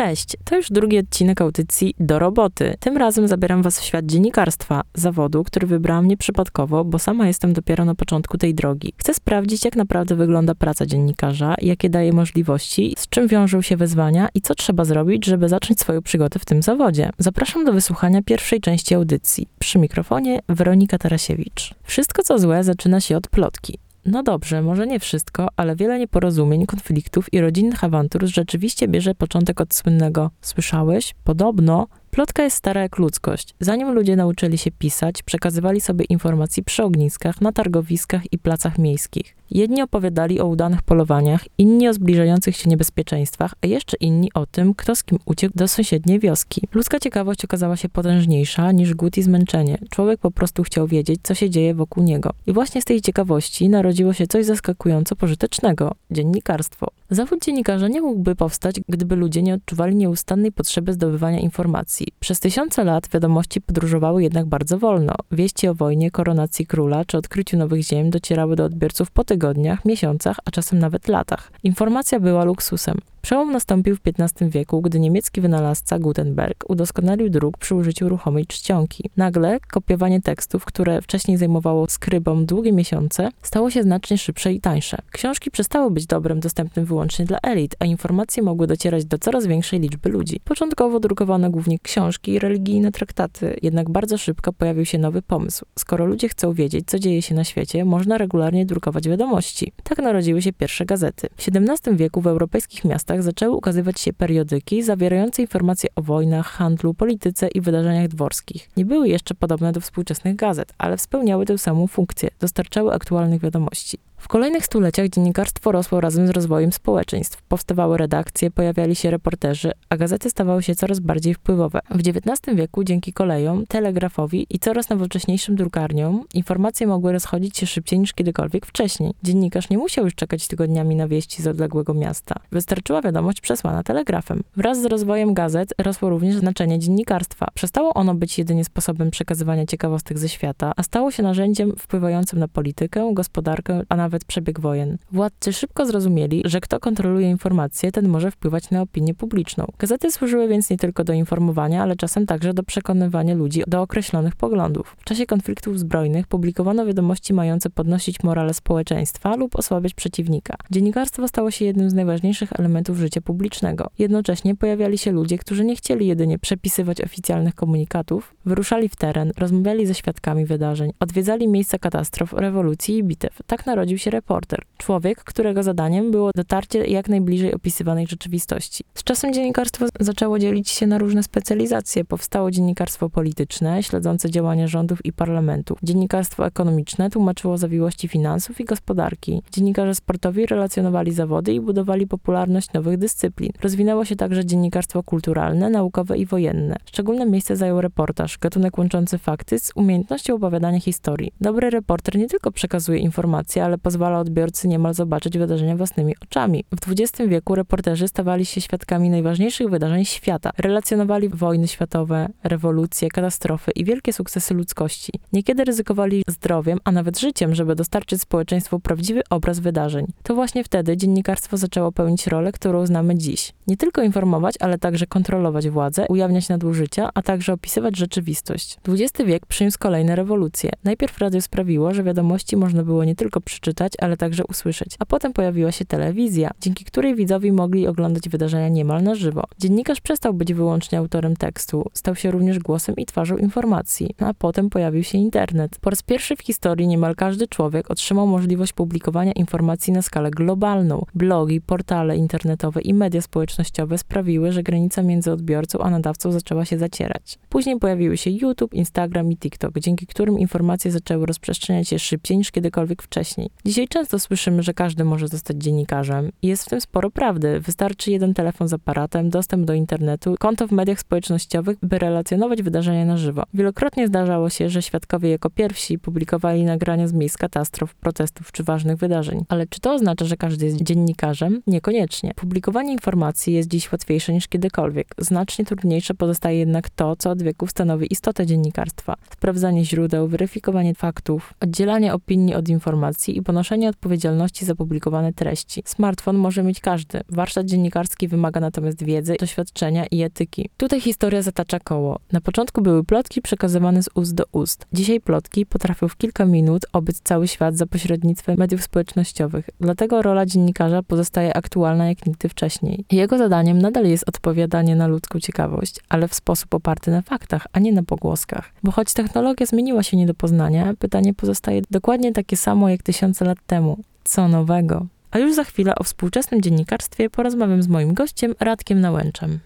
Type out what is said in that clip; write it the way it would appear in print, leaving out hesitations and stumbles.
Cześć, to już drugi odcinek audycji Do roboty. Tym razem zabieram was w świat dziennikarstwa, zawodu, który wybrałam nieprzypadkowo, bo sama jestem dopiero na początku tej drogi. Chcę sprawdzić, jak naprawdę wygląda praca dziennikarza, jakie daje możliwości, z czym wiążą się wyzwania i co trzeba zrobić, żeby zacząć swoją przygodę w tym zawodzie. Zapraszam do wysłuchania pierwszej części audycji. Przy mikrofonie Weronika Tarasiewicz. Wszystko, co złe, zaczyna się od plotki. No dobrze, może nie wszystko, ale wiele nieporozumień, konfliktów i rodzinnych awantur rzeczywiście bierze początek od słynnego „słyszałeś? Podobno”. Plotka jest stara jak ludzkość. Zanim ludzie nauczyli się pisać, przekazywali sobie informacje przy ogniskach, na targowiskach i placach miejskich. Jedni opowiadali o udanych polowaniach, inni o zbliżających się niebezpieczeństwach, a jeszcze inni o tym, kto z kim uciekł do sąsiedniej wioski. Ludzka ciekawość okazała się potężniejsza niż głód i zmęczenie. Człowiek po prostu chciał wiedzieć, co się dzieje wokół niego. I właśnie z tej ciekawości narodziło się coś zaskakująco pożytecznego – dziennikarstwo. Zawód dziennikarza nie mógłby powstać, gdyby ludzie nie odczuwali nieustannej potrzeby zdobywania informacji. Przez tysiące lat wiadomości podróżowały jednak bardzo wolno. Wieści o wojnie, koronacji króla czy odkryciu nowych ziem docierały do odbiorców po tygodniach, miesiącach, a czasem nawet latach. Informacja była luksusem. Przełom nastąpił w XV wieku, gdy niemiecki wynalazca Gutenberg udoskonalił druk przy użyciu ruchomej czcionki. Nagle kopiowanie tekstów, które wcześniej zajmowało skrybom długie miesiące, stało się znacznie szybsze i tańsze. Książki przestały być dobrem dostępnym wyłącznie dla elit, a informacje mogły docierać do coraz większej liczby ludzi. Początkowo drukowano głównie książki i religijne traktaty, jednak bardzo szybko pojawił się nowy pomysł. Skoro ludzie chcą wiedzieć, co dzieje się na świecie, można regularnie drukować wiadomości. Tak narodziły się pierwsze gazety. W XVII wieku w europejskich miastach zaczęły ukazywać się periodyki zawierające informacje o wojnach, handlu, polityce i wydarzeniach dworskich. Nie były jeszcze podobne do współczesnych gazet, ale spełniały tę samą funkcję, dostarczały aktualnych wiadomości. W kolejnych stuleciach dziennikarstwo rosło razem z rozwojem społeczeństw. Powstawały redakcje, pojawiali się reporterzy, a gazety stawały się coraz bardziej wpływowe. W XIX wieku dzięki kolejom, telegrafowi i coraz nowocześniejszym drukarniom informacje mogły rozchodzić się szybciej niż kiedykolwiek wcześniej. Dziennikarz nie musiał już czekać tygodniami na wieści z odległego miasta. Wystarczyła wiadomość przesłana telegrafem. Wraz z rozwojem gazet rosło również znaczenie dziennikarstwa. Przestało ono być jedynie sposobem przekazywania ciekawostek ze świata, a stało się narzędziem wpływającym na politykę, gospodarkę, a nawet przebieg wojen. Władcy szybko zrozumieli, że kto kontroluje informacje, ten może wpływać na opinię publiczną. Gazety służyły więc nie tylko do informowania, ale czasem także do przekonywania ludzi do określonych poglądów. W czasie konfliktów zbrojnych publikowano wiadomości mające podnosić morale społeczeństwa lub osłabiać przeciwnika. Dziennikarstwo stało się jednym z najważniejszych elementów życia publicznego. Jednocześnie pojawiali się ludzie, którzy nie chcieli jedynie przepisywać oficjalnych komunikatów, wyruszali w teren, rozmawiali ze świadkami wydarzeń, odwiedzali miejsca katastrof, rewolucji i bitew. Tak narodził się reporter. Człowiek, którego zadaniem było dotarcie jak najbliżej opisywanej rzeczywistości. Z czasem dziennikarstwo zaczęło dzielić się na różne specjalizacje. Powstało dziennikarstwo polityczne, śledzące działania rządów i parlamentów. Dziennikarstwo ekonomiczne tłumaczyło zawiłości finansów i gospodarki. Dziennikarze sportowi relacjonowali zawody i budowali popularność nowych dyscyplin. Rozwinęło się także dziennikarstwo kulturalne, naukowe i wojenne. Szczególne miejsce zajął reportaż, gatunek łączący fakty z umiejętnością opowiadania historii. Dobry reporter nie tylko przekazuje informacje, ale pozwala odbiorcy niemal zobaczyć wydarzenia własnymi oczami. W XX wieku reporterzy stawali się świadkami najważniejszych wydarzeń świata. Relacjonowali wojny światowe, rewolucje, katastrofy i wielkie sukcesy ludzkości. Niekiedy ryzykowali zdrowiem, a nawet życiem, żeby dostarczyć społeczeństwu prawdziwy obraz wydarzeń. To właśnie wtedy dziennikarstwo zaczęło pełnić rolę, którą znamy dziś. Nie tylko informować, ale także kontrolować władzę, ujawniać nadużycia, a także opisywać rzeczywistość. XX wiek przyniósł kolejne rewolucje. Najpierw radio sprawiło, że wiadomości można było nie tylko przeczytać, ale także usłyszeć. A potem pojawiła się telewizja, dzięki której widzowie mogli oglądać wydarzenia niemal na żywo. Dziennikarz przestał być wyłącznie autorem tekstu, stał się również głosem i twarzą informacji. A potem pojawił się internet. Po raz pierwszy w historii niemal każdy człowiek otrzymał możliwość publikowania informacji na skalę globalną. Blogi, portale internetowe i media społecznościowe sprawiły, że granica między odbiorcą a nadawcą zaczęła się zacierać. Później pojawiły się YouTube, Instagram i TikTok, dzięki którym informacje zaczęły rozprzestrzeniać się szybciej niż kiedykolwiek wcześniej. Dzisiaj często słyszymy, że każdy może zostać dziennikarzem i jest w tym sporo prawdy. Wystarczy jeden telefon z aparatem, dostęp do internetu, konto w mediach społecznościowych, by relacjonować wydarzenia na żywo. Wielokrotnie zdarzało się, że świadkowie jako pierwsi publikowali nagrania z miejsc katastrof, protestów czy ważnych wydarzeń. Ale czy to oznacza, że każdy jest dziennikarzem? Niekoniecznie. Publikowanie informacji jest dziś łatwiejsze niż kiedykolwiek. Znacznie trudniejsze pozostaje jednak to, co od wieków stanowi istotę dziennikarstwa. Sprawdzanie źródeł, weryfikowanie faktów, oddzielanie opinii od informacji i ponoszenie odpowiedzialności za publikowane treści. Smartfon może mieć każdy. Warsztat dziennikarski wymaga natomiast wiedzy, doświadczenia i etyki. Tutaj historia zatacza koło. Na początku były plotki przekazywane z ust do ust. Dzisiaj plotki potrafią w kilka minut obyć cały świat za pośrednictwem mediów społecznościowych. Dlatego rola dziennikarza pozostaje aktualna jak nigdy wcześniej. Jego zadaniem nadal jest odpowiadanie na ludzką ciekawość, ale w sposób oparty na faktach, a nie na pogłoskach. Bo choć technologia zmieniła się nie do poznania, pytanie pozostaje dokładnie takie samo jak tysiące lat temu. Co nowego? A już za chwilę o współczesnym dziennikarstwie porozmawiam z moim gościem Radkiem Nałęczem.